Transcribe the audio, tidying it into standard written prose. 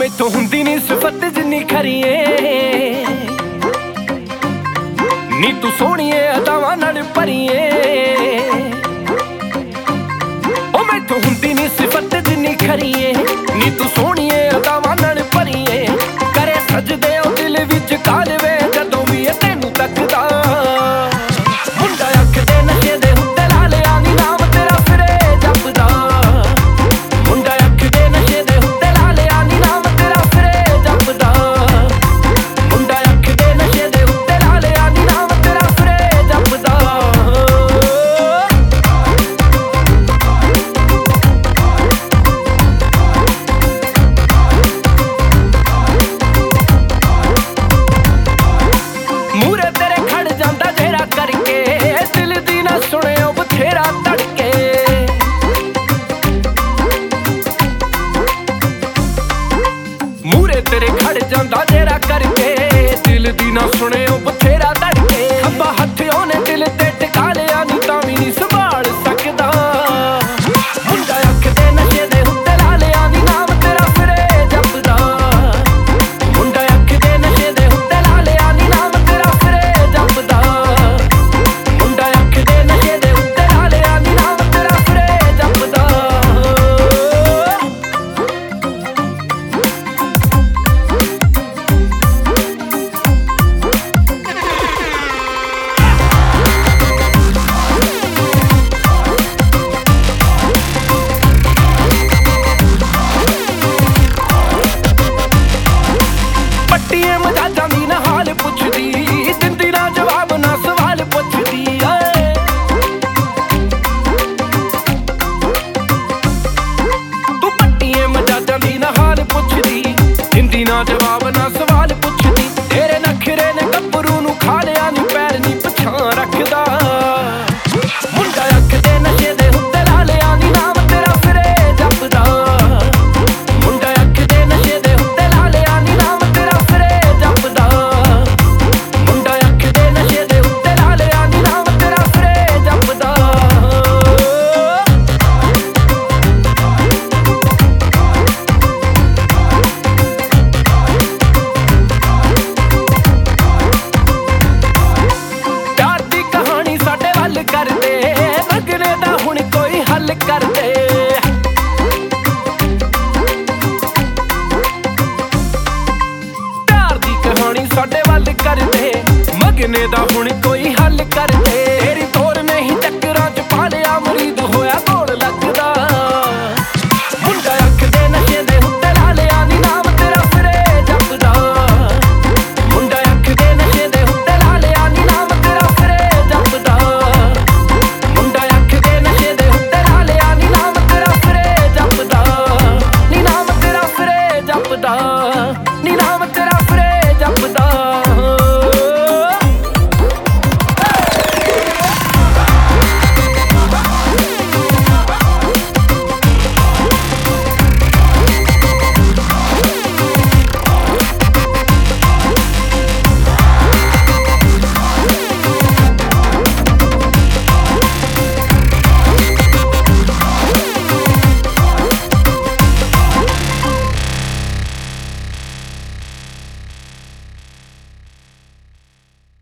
मैथों हुंदी नी सिफत जिन्नी खरीए नी तू सोहणीए अदावां नाल भरीए ओ मैथों हुंदी नी सिफत जिन्नी खरीए नी तू सोहणीए अदावां नाल भरीए करे सजदे ओ दिल विच कालवे जदों भी तैनूं तकदा मुंडा अख दे नशे दे हुंदे लालिया नी नाम तेरा फिरे जपदा मुंडा अख दे नशे दे हुंदे लालिया नी नाम तेरा फिरे जपदा मुंडा अख दे नशे दे हुंदे लालिया नी नाम तेरा फिरे जपदा मूरे तेरे खड़ जांदा जेरा करके दिल दी ना सुणियो बथेरा तड़के मूरे तेरे खड़ जांदा जेरा करके दिल दी ना सुणियो बथेरा तड़के खब्बा हथ ओने दिल ते टिका लिया नी तां वी नी संभाल सकदा मुंडा अख दे नशे दे हुंदे लालिया नी नाम तेरा फिरे जपदा मुंडा अख दे नशे दे हुंदे लालिया नी नाम तेरा फिरे जपदा मुंडा अख दे नशे दे हुंदे लालिया नी नाम तेरा फिरे जपदा पट्टिए मजाजां दी ना हाल पुछदी दिंदी ना जवाब ना सवाल पुछदी तू पट्टिए मजाजां दी ना हाल पुछदी दिंदी ना जवाब ना सवाल पुछदी तेरे नखरे ने गब्बरू नूं खा लिया नी पैर नी पछां रखदा मुंडा अख दे नशे दे हुंदे लालिया नी नाम तेरा फिरे जपदा मुंडा अख दे नशे दे हुंदे लालिया नी नाम तेरा फिरे जपदा मुंडा अख दे नशे दे हुंदे लालिया नी नाम तेरा फिरे जपदा प्यार दी कहानी साडे वल करदे लगने दा हुण कोई हल करदे प्यार दी कहानी साडे वल करदे मगने दा